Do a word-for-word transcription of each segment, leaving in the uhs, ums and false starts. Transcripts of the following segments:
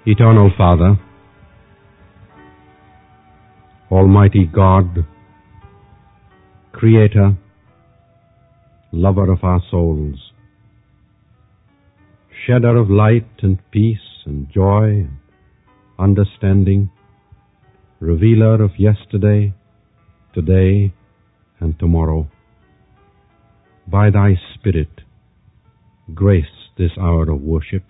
Eternal Father, Almighty God, Creator, Lover of our souls, Shedder of light and peace and joy and understanding, Revealer of yesterday, today, and tomorrow, by Thy Spirit, grace this hour of worship.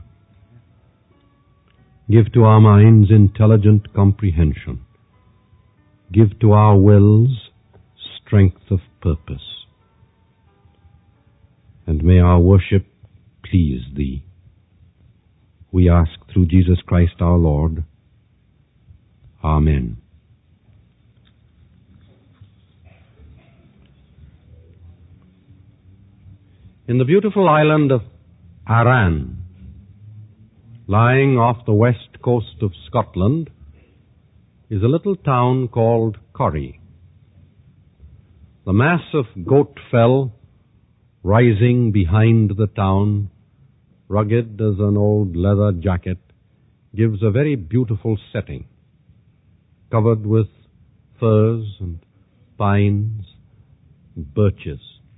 Give to our minds intelligent comprehension. Give to our wills strength of purpose. And may our worship please Thee. We ask through Jesus Christ our Lord. Amen. In the beautiful island of Arran, lying off the west coast of Scotland, is a little town called Corrie. The mass of Goat Fell rising behind the town, rugged as an old leather jacket, gives a very beautiful setting, covered with firs and pines and birches.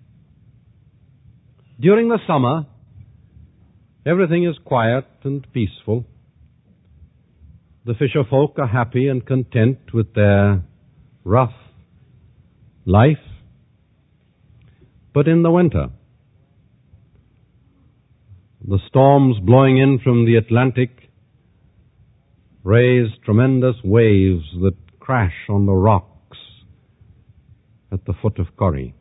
During the summer, everything is quiet and peaceful. The fisher folk are happy and content with their rough life. But in the winter, the storms blowing in from the Atlantic raise tremendous waves that crash on the rocks at the foot of Corrie.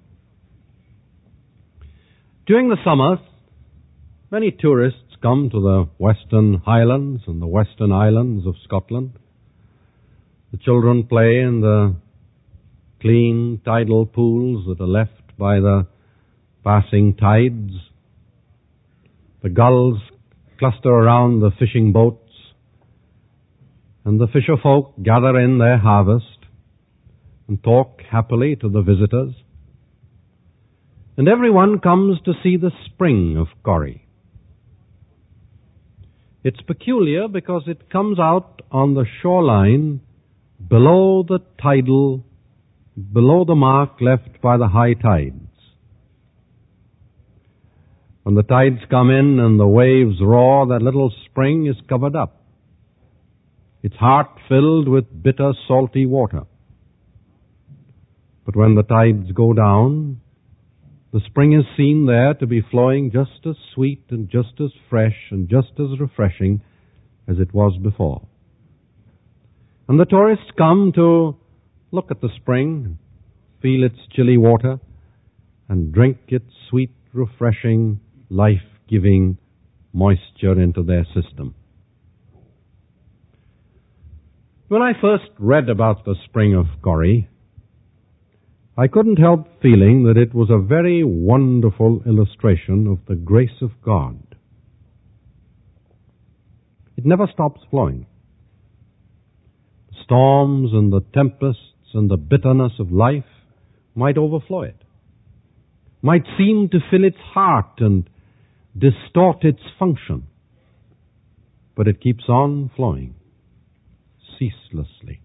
During the summer, many tourists come to the Western Highlands and the Western Islands of Scotland. The children play in the clean tidal pools that are left by the passing tides. The gulls cluster around the fishing boats, and the fisher folk gather in their harvest and talk happily to the visitors. And everyone comes to see the spring of Corrie. It's peculiar because it comes out on the shoreline below the tidal, below the mark left by the high tides. When the tides come in and the waves roar, that little spring is covered up. Its heart filled with bitter, salty water. But when the tides go down, the spring is seen there to be flowing just as sweet and just as fresh and just as refreshing as it was before. And the tourists come to look at the spring, feel its chilly water, and drink its sweet, refreshing, life-giving moisture into their system. When I first read about the spring of Corrie, I couldn't help feeling that it was a very wonderful illustration of the grace of God. It never stops flowing. The storms and the tempests and the bitterness of life might overflow it, might seem to fill its heart and distort its function, but it keeps on flowing ceaselessly.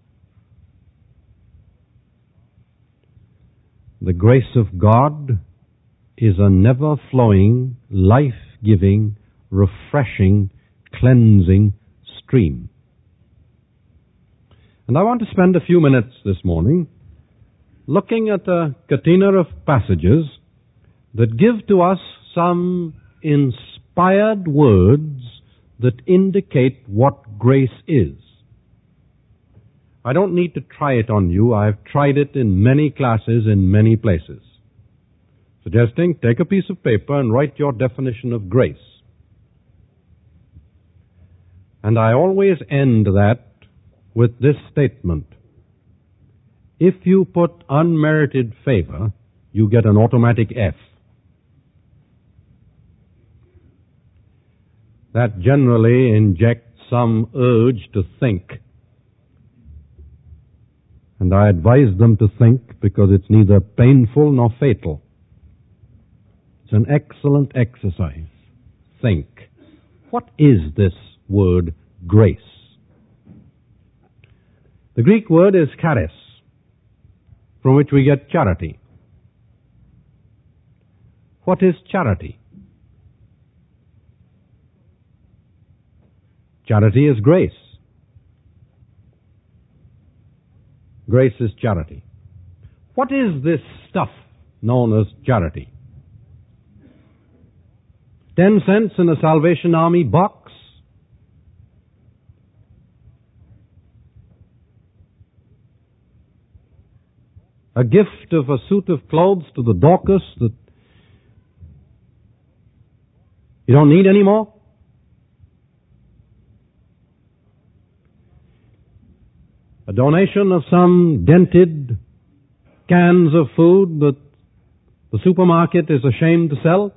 The grace of God is a never-flowing, life-giving, refreshing, cleansing stream. And I want to spend a few minutes this morning looking at a catena of passages that give to us some inspired words that indicate what grace is. I don't need to try it on you. I've tried it in many classes in many places. Suggesting, take a piece of paper and write your definition of grace. And I always end that with this statement. If you put unmerited favor, you get an automatic F. That generally injects some urge to think. And I advise them to think because it's neither painful nor fatal. It's an excellent exercise. Think. What is this word grace. The Greek word is charis, from which we get charity. What is charity? Charity is grace. Grace is charity. What is this stuff known as charity? Ten cents in a Salvation Army box? A gift of a suit of clothes to the Dorcas that you don't need anymore? A donation of some dented cans of food that the supermarket is ashamed to sell?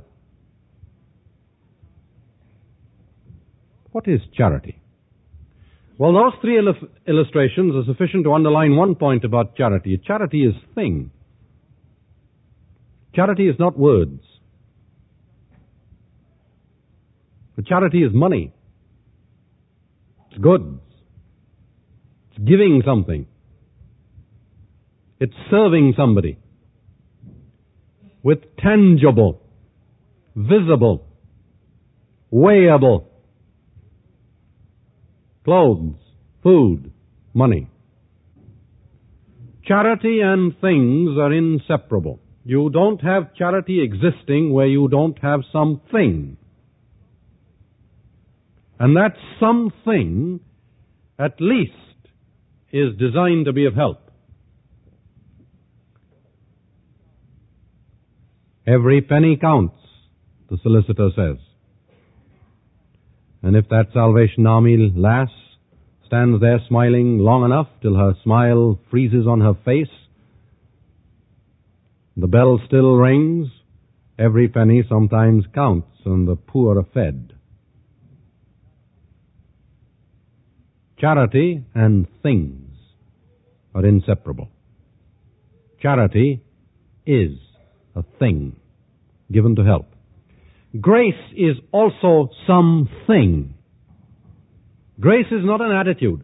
What is charity? Well, those three il- illustrations are sufficient to underline one point about charity. Charity is thing. Charity is not words. But charity is money. It's goods. It's giving something. It's serving somebody with tangible, visible, weighable clothes, food, money. Charity and things are inseparable. You don't have charity existing where you don't have something. And that something, at least, is designed to be of help. Every penny counts, the solicitor says. And if that Salvation Army lass stands there smiling long enough till her smile freezes on her face, the bell still rings, every penny sometimes counts, and the poor are fed. Charity and things are inseparable. Charity is a thing given to help. Grace is also something. Grace is not an attitude.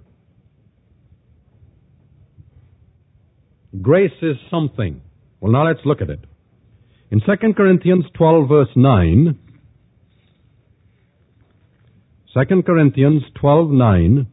Grace is something. Well, now let's look at it. In Second Corinthians twelve, verse nine, Second Corinthians twelve, nine,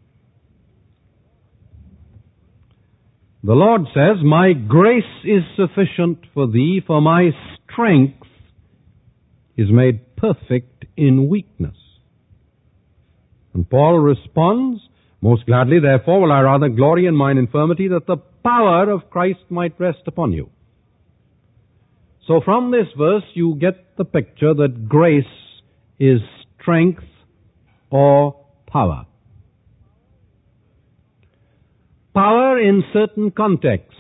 the Lord says, "My grace is sufficient for thee, for my strength is made perfect in weakness." And Paul responds, "Most gladly, therefore, will I rather glory in mine infirmity, that the power of Christ might rest upon you." So from this verse, you get the picture that grace is strength or power. Power in certain contexts.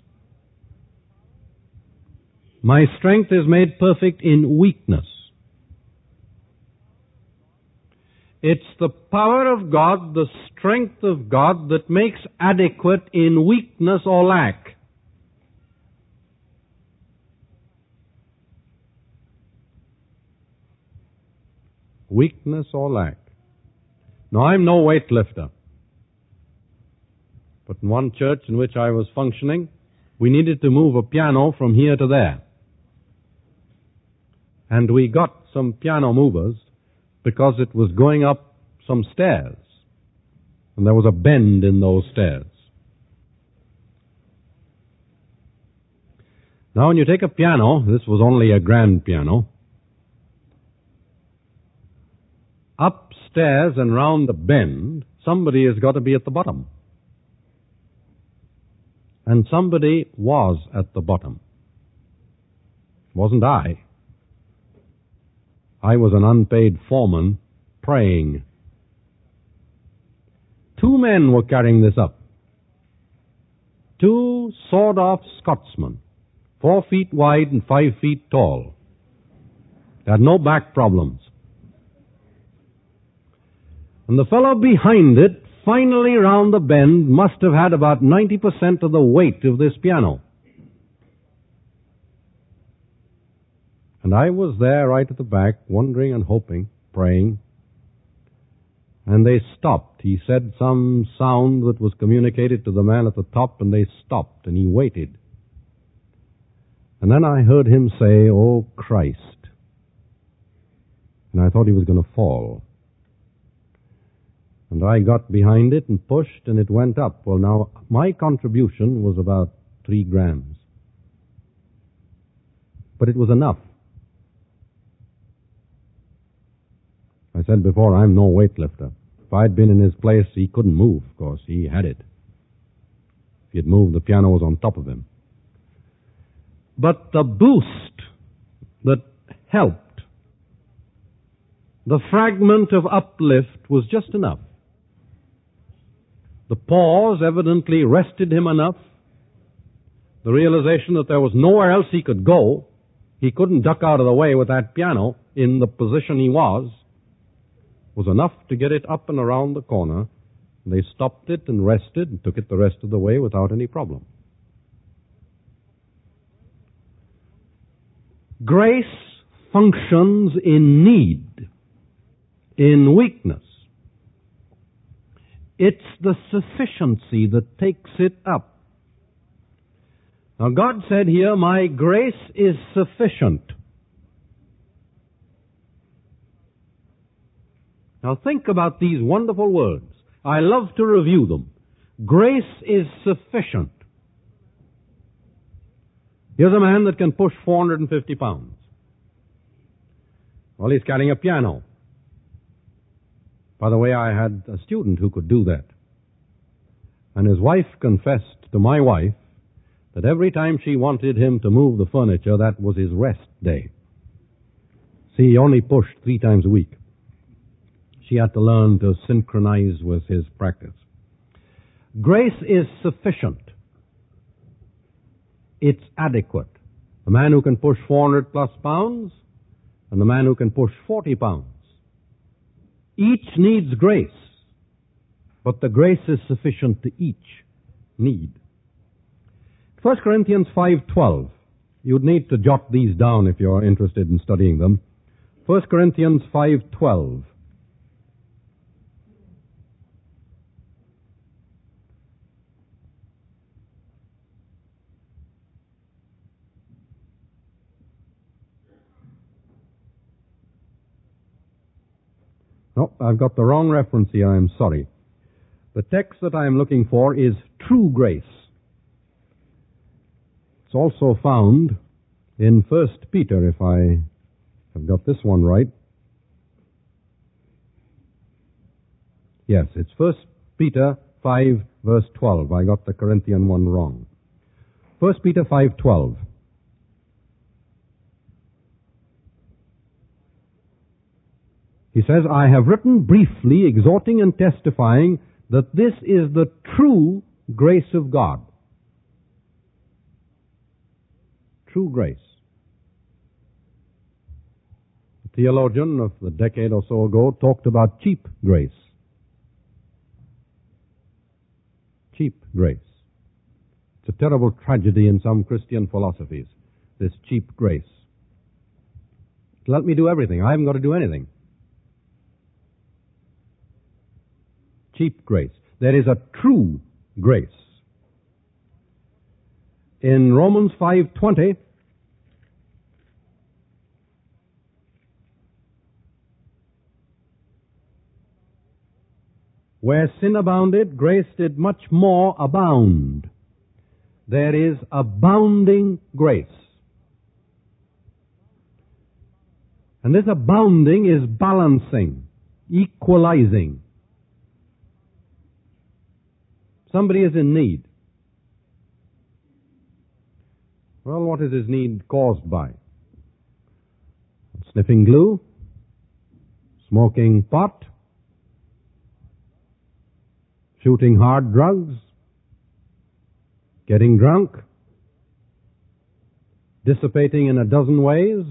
My strength is made perfect in weakness. It's the power of God, the strength of God, that makes adequate in weakness or lack. Weakness or lack. Now, I'm no weightlifter. But in one church in which I was functioning, we needed to move a piano from here to there. And we got some piano movers because it was going up some stairs. And there was a bend in those stairs. Now, when you take a piano, this was only a grand piano, upstairs and round the bend, somebody has got to be at the bottom. And somebody was at the bottom. It wasn't I. I was an unpaid foreman praying. Two men were carrying this up. Two sawed-off Scotsmen, four feet wide and five feet tall. They had no back problems. And the fellow behind it, finally round the bend, must have had about ninety percent of the weight of this piano. And I was there right at the back, wondering and hoping, praying. And they stopped. He said some sound that was communicated to the man at the top, and they stopped, and he waited. And then I heard him say, "Oh, Christ." And I thought he was going to fall. And I got behind it and pushed, and it went up. Well, now, my contribution was about three grams. But it was enough. I said before, I'm no weightlifter. If I'd been in his place, he couldn't move, of course. He had it. If he had moved, the piano was on top of him. But the boost that helped, the fragment of uplift was just enough. The pause evidently rested him enough. The realization that there was nowhere else he could go, he couldn't duck out of the way with that piano in the position he was, was enough to get it up and around the corner. They stopped it and rested and took it the rest of the way without any problem. Grace functions in need, in weakness. It's the sufficiency that takes it up. Now God said here, "My grace is sufficient." Now think about these wonderful words. I love to review them. Grace is sufficient. Here's a man that can push four hundred fifty pounds. Well, he's carrying a piano. By the way, I had a student who could do that. And his wife confessed to my wife that every time she wanted him to move the furniture, that was his rest day. See, he only pushed three times a week. She had to learn to synchronize with his practice. Grace is sufficient. It's adequate. The man who can push four hundred plus pounds and the man who can push forty pounds. Each needs grace, but the grace is sufficient to each need. First Corinthians five twelve. You'd need to jot these down if you're interested in studying them. First Corinthians five twelve. No, I've got the wrong reference here, I'm sorry. The text that I'm looking for is true grace. It's also found in First Peter, if I have got this one right. Yes, it's First Peter five, verse twelve. I got the Corinthian one wrong. First Peter five twelve. He says, "I have written briefly, exhorting and testifying that this is the true grace of God." True grace. A theologian of a decade or so ago talked about cheap grace. Cheap grace. It's a terrible tragedy in some Christian philosophies, this cheap grace. Let me do everything. I haven't got to do anything. Cheap grace. There is a true grace. In Romans five twenty, where sin abounded, grace did much more abound. There is abounding grace. And this abounding is balancing, equalizing. Somebody is in need. Well, what is his need caused by? Sniffing glue, smoking pot, shooting hard drugs, getting drunk, dissipating in a dozen ways.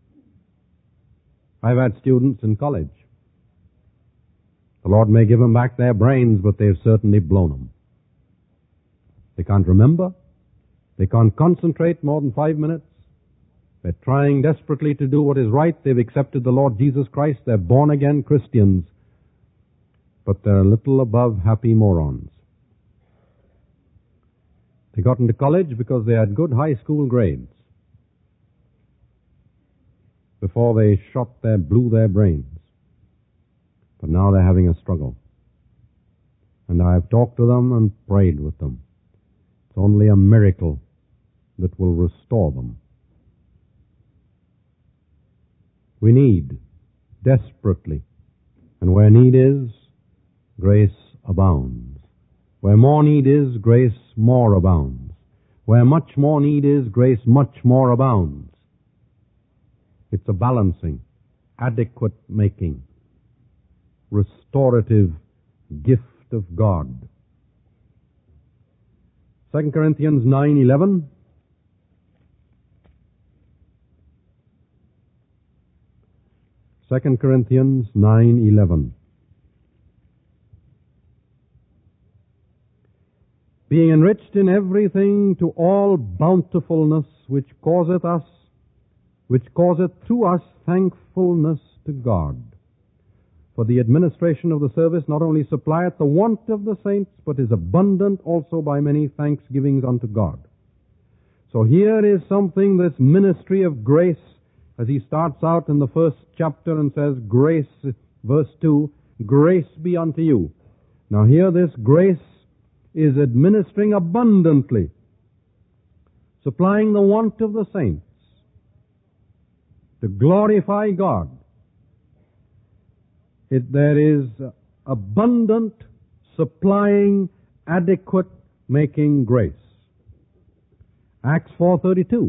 I've had students in college. The Lord may give them back their brains, but they've certainly blown them. They can't remember. They can't concentrate more than five minutes. They're trying desperately to do what is right. They've accepted the Lord Jesus Christ. They're born-again Christians. but they're a little above happy morons. They got into college because they had good high school grades before they shot their, blew their brains. But now they're having a struggle. And I've talked to them and prayed with them. It's only a miracle that will restore them. We need desperately, and where need is, grace abounds. Where more need is, grace more abounds. Where much more need is, grace much more abounds. It's a balancing, adequate making, restorative gift of God. Second Corinthians nine eleven. Second Corinthians nine eleven. Being enriched in everything to all bountifulness which causeth us, which causeth through us thankfulness to God. For the administration of the service not only supplieth the want of the saints, but is abundant also by many thanksgivings unto God. So here is something, this ministry of grace, as he starts out in the first chapter and says, grace, verse two, grace be unto you. Now here this grace is administering abundantly, supplying the want of the saints, to glorify God. It, there is abundant, supplying, adequate, making grace. Acts four thirty-two.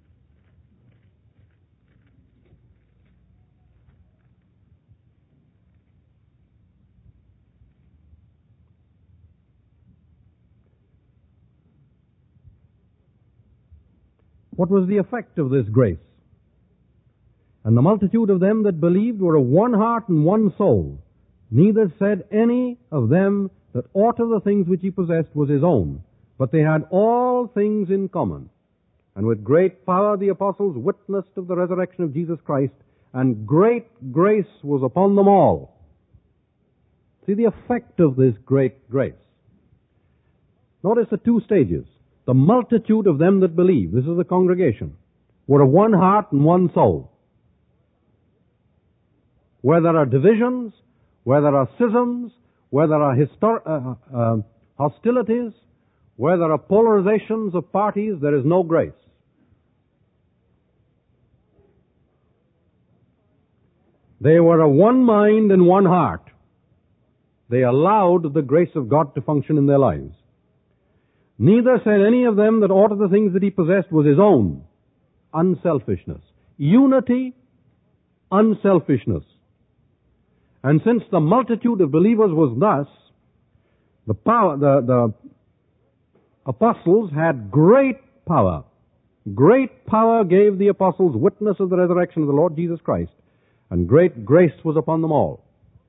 What was the effect of this grace? And the multitude of them that believed were of one heart and one soul. Neither said any of them that aught of the things which he possessed was his own, but they had all things in common. And with great power the apostles witnessed of the resurrection of Jesus Christ, and great grace was upon them all. See the effect of this great grace. Notice the two stages. The multitude of them that believe, this is the congregation, were of one heart and one soul. Where there are divisions, where there are schisms, where there are histor- uh, uh, hostilities, where there are polarizations of parties, there is no grace. They were of one mind and one heart. They allowed the grace of God to function in their lives. Neither said any of them that aught of the things that he possessed was his own. Unselfishness. Unity, unselfishness. And since the multitude of believers was thus, the power, the, the apostles had great power. Great power gave the apostles witness of the resurrection of the Lord Jesus Christ, and great grace was upon them all.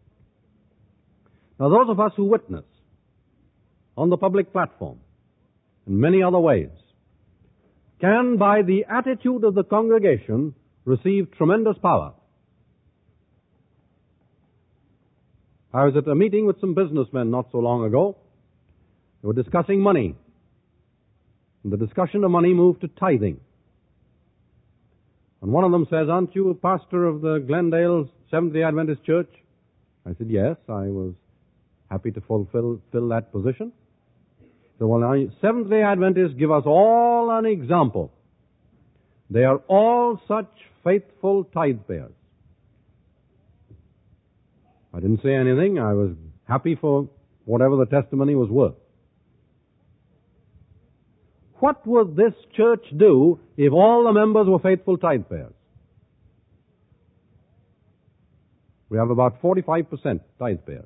Now those of us who witness on the public platform, in many other ways, can, by the attitude of the congregation, receive tremendous power. I was at a meeting with some businessmen not so long ago. They were discussing money. And the discussion of money moved to tithing. And one of them says, "Aren't you a pastor of the Glendale Seventh-day Adventist Church?" I said, "Yes, I was happy to fulfill fill that position." So, well, now, Seventh-day Adventists give us all an example. They are all such faithful tithe payers. I didn't say anything. I was happy for whatever the testimony was worth. What would this church do if all the members were faithful tithe payers? We have about forty-five percent tithe payers.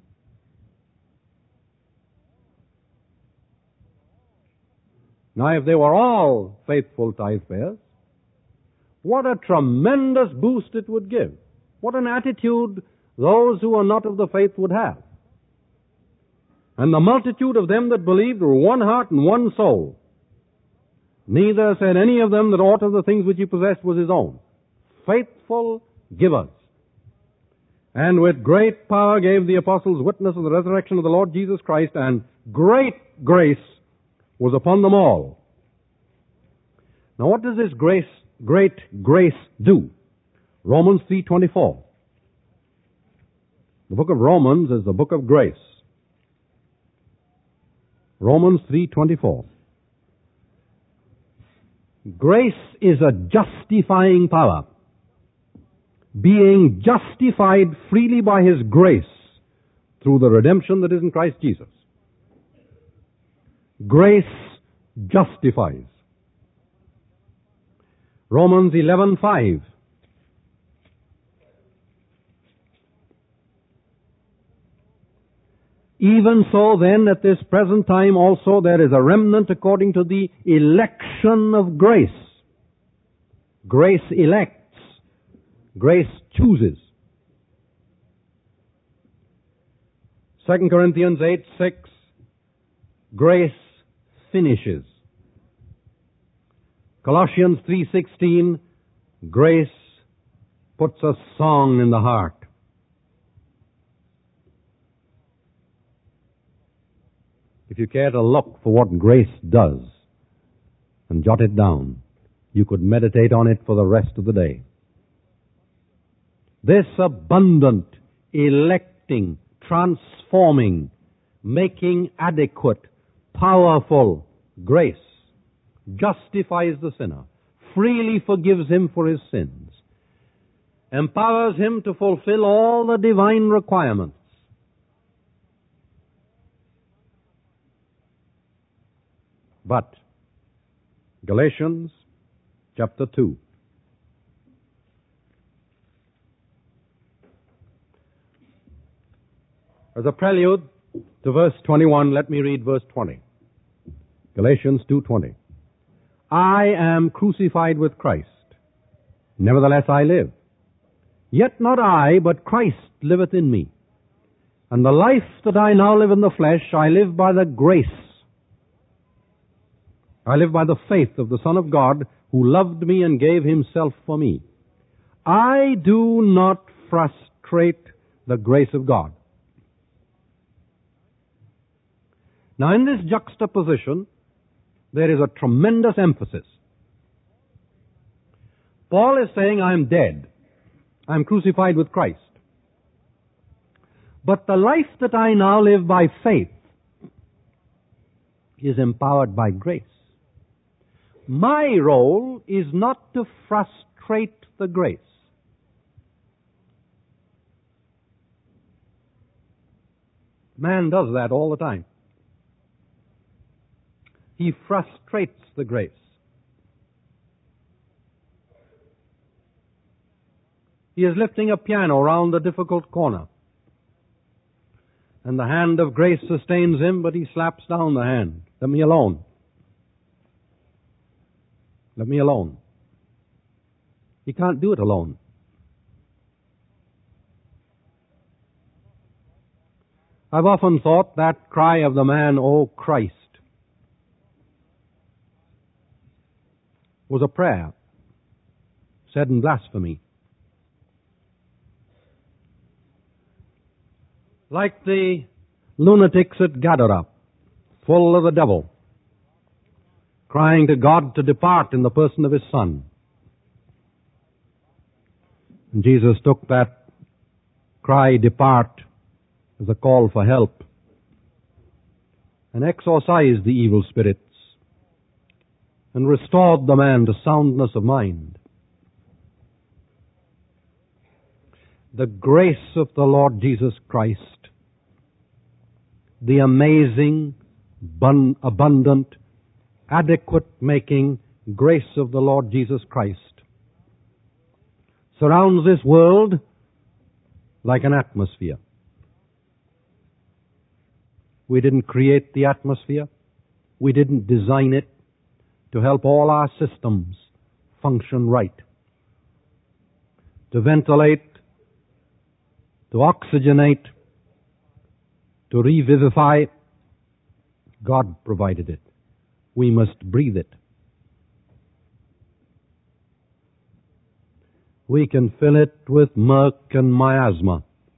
Now, if they were all faithful tithe payers, what a tremendous boost it would give. What an attitude those who are not of the faith would have. And the multitude of them that believed were one heart and one soul. Neither said any of them that aught of the things which he possessed was his own. Faithful givers. And with great power gave the apostles witness of the resurrection of the Lord Jesus Christ, and great grace was upon them all. Now what does this grace, great grace do? Romans three twenty-four. The book of Romans is the book of grace. Romans three twenty-four. Grace is a justifying power. Being justified freely by His grace through the redemption that is in Christ Jesus. Grace justifies. Romans eleven five. Even so then, at this present time also, there is a remnant according to the election of grace. Grace elects. Grace chooses. Second Corinthians eight six. Grace finishes. Colossians three sixteen. Grace puts a song in the heart. If you care to look for what grace does and jot it down, you could meditate on it for the rest of the day. This abundant, electing, transforming, making adequate, powerful grace justifies the sinner, freely forgives him for his sins, empowers him to fulfill all the divine requirements. But Galatians chapter two. As a prelude to verse twenty-one, let me read verse twenty. Galatians two twenty. I am crucified with Christ. Nevertheless I live. Yet not I, but Christ liveth in me. And the life that I now live in the flesh, I live by the grace. I live by the faith of the Son of God, who loved me and gave Himself for me. I do not frustrate the grace of God. Now, in this juxtaposition, there is a tremendous emphasis. Paul is saying, I am dead. I am crucified with Christ. But the life that I now live by faith is empowered by grace. My role is not to frustrate the grace. Man does that all the time. He frustrates the grace. He is lifting a piano round a difficult corner, and the hand of grace sustains him, but he slaps down the hand. Let me alone. Let me alone. He can't do it alone. I've often thought that cry of the man, "O Christ," was a prayer said in blasphemy. Like the lunatics at Gadara, full of the devil, crying to God to depart in the person of His Son. And Jesus took that cry, "Depart," as a call for help, and exorcised the evil spirits, and restored the man to soundness of mind. The grace of the Lord Jesus Christ, the amazing, abundant, adequate-making grace of the Lord Jesus Christ, surrounds this world like an atmosphere. We didn't create the atmosphere. We didn't design it to help all our systems function right. To ventilate, to oxygenate, to revivify, God provided it. We must breathe it. We can fill it with murk and miasma,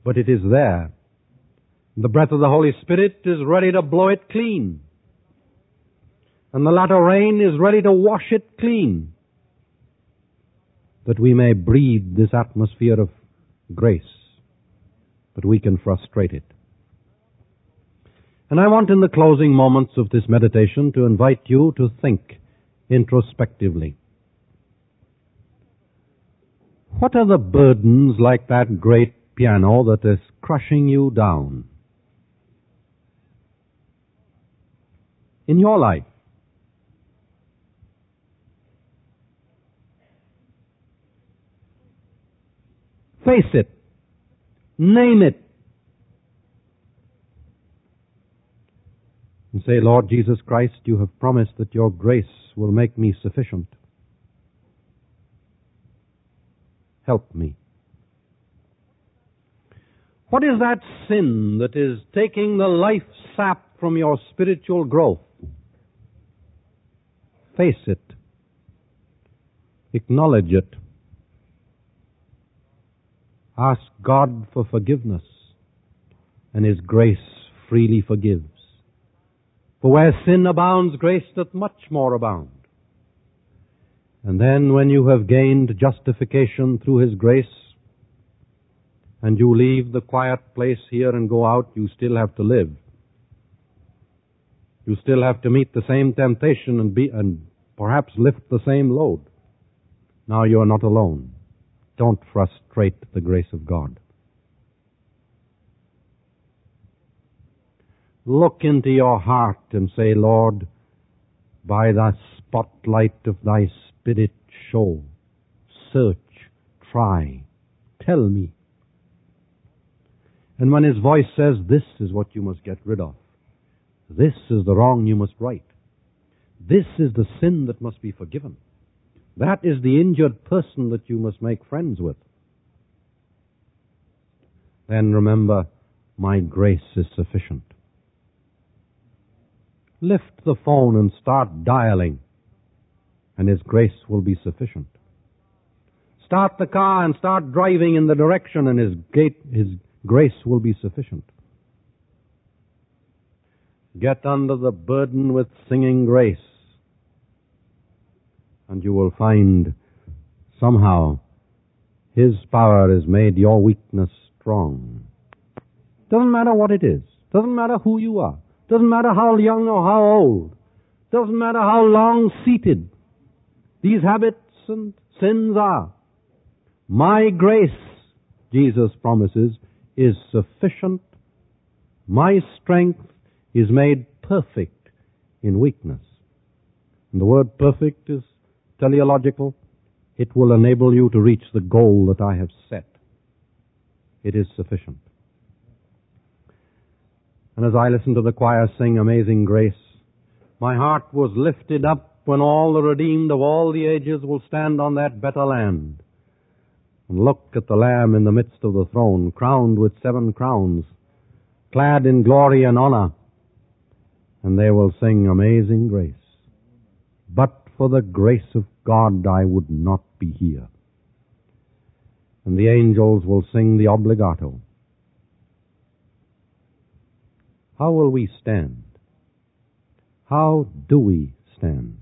but it is there. The breath of the Holy Spirit is ready to blow it clean. And the latter rain is ready to wash it clean, that we may breathe this atmosphere of grace, but we can frustrate it. And I want in the closing moments of this meditation to invite you to think introspectively. What are the burdens like that great piano that is crushing you down in your life? Face it. Name it. And say, Lord Jesus Christ, you have promised that your grace will make me sufficient. Help me. What is that sin that is taking the life sap from your spiritual growth? Face it. Acknowledge it. Ask God for forgiveness, and His grace freely forgives. For where sin abounds, grace doth much more abound. And then when you have gained justification through His grace, and you leave the quiet place here and go out, you still have to live. You still have to meet the same temptation and be, and perhaps lift the same load. Now you are not alone. Don't frustrate the grace of God. Look into your heart and say, Lord, by the spotlight of thy Spirit, show, search, try, tell me. And when His voice says, this is what you must get rid of, this is the wrong you must right, this is the sin that must be forgiven, that is the injured person that you must make friends with, then remember, my grace is sufficient. Lift the phone and start dialing, and His grace will be sufficient. Start the car and start driving in the direction, and His, gate, His grace will be sufficient. Get under the burden with singing grace, and you will find somehow His power has made your weakness strong. Doesn't matter what it is. Doesn't matter who you are. Doesn't matter how young or how old. Doesn't matter how long seated these habits and sins are. My grace, Jesus promises, is sufficient. My strength is made perfect in weakness. And the word perfect is teleological. It will enable you to reach the goal that I have set. It is sufficient. And as I listened to the choir sing Amazing Grace, my heart was lifted up when all the redeemed of all the ages will stand on that better land and look at the Lamb in the midst of the throne, crowned with seven crowns, clad in glory and honor, and they will sing Amazing Grace. But for the grace of God, I would not be here. And the angels will sing the obligato. How will we stand? How do we stand?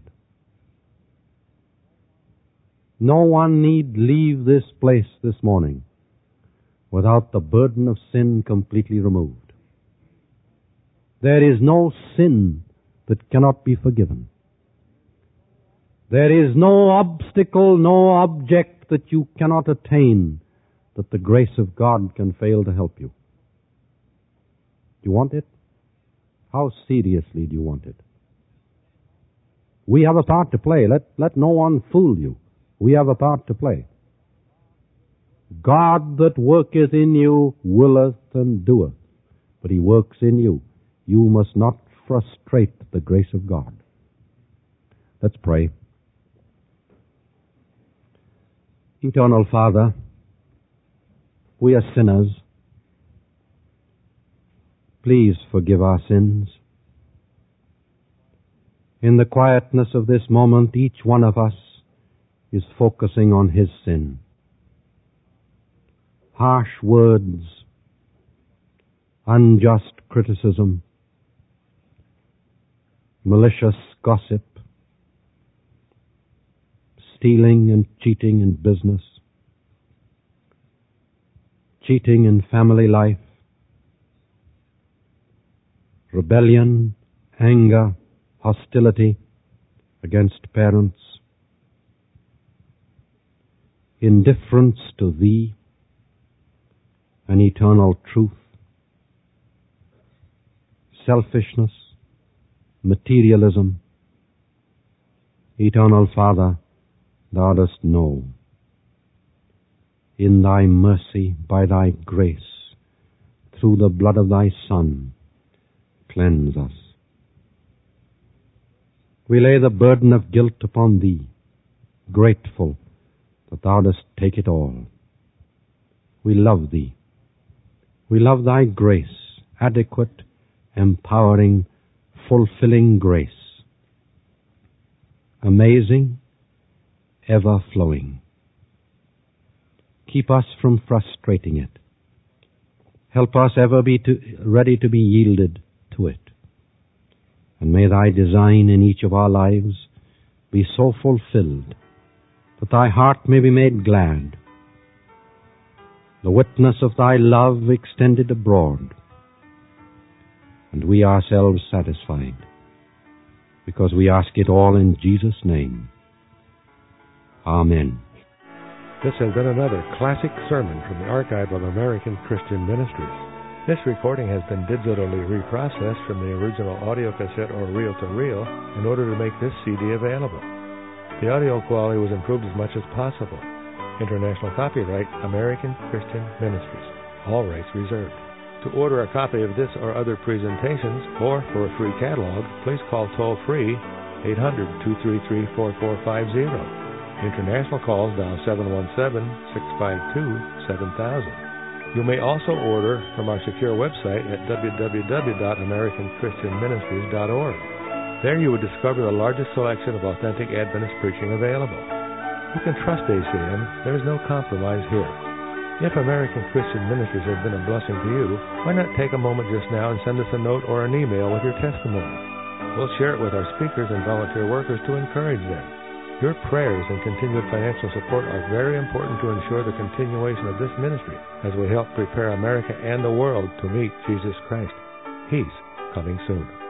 No one need leave this place this morning without the burden of sin completely removed. There is no sin that cannot be forgiven. There is no obstacle, no object that you cannot attain that the grace of God can fail to help you. Do you want it? How seriously do you want it? We have a part to play. Let, let no one fool you. We have a part to play. God that worketh in you willeth and doeth, but He works in you. You must not frustrate the grace of God. Let's pray. Eternal Father, we are sinners. Please forgive our sins. In the quietness of this moment, each one of us is focusing on his sin. Harsh words, unjust criticism, malicious gossip, stealing and cheating in business, cheating in family life, rebellion, anger, hostility against parents, indifference to Thee and eternal truth, selfishness, materialism. Eternal Father, Thou dost know. In Thy mercy, by Thy grace, through the blood of Thy Son, cleanse us. We lay the burden of guilt upon Thee, grateful that Thou dost take it all. We love Thee. We love Thy grace, adequate, empowering, fulfilling grace, amazing, ever-flowing. Keep us from frustrating it. Help us ever be to, ready to be yielded to it. And may Thy design in each of our lives be so fulfilled that Thy heart may be made glad, the witness of Thy love extended abroad, and we ourselves satisfied, because we ask it all in Jesus' name. Amen. This has been another classic sermon from the Archive of American Christian Ministries. This recording has been digitally reprocessed from the original audio cassette or reel-to-reel in order to make this C D available. The audio quality was improved as much as possible. International copyright, American Christian Ministries. All rights reserved. To order a copy of this or other presentations, or for a free catalog, please call toll-free eight hundred, two three three, four four five zero. International calls dial seven one seven, six five two, seven thousand. You may also order from our secure website at w w w dot american christian ministries dot org. There you will discover the largest selection of authentic Adventist preaching available. You can trust A C M. There is no compromise here. If American Christian Ministries has been a blessing to you, why not take a moment just now and send us a note or an email with your testimony? We'll share it with our speakers and volunteer workers to encourage them. Your prayers and continued financial support are very important to ensure the continuation of this ministry as we help prepare America and the world to meet Jesus Christ. He's coming soon.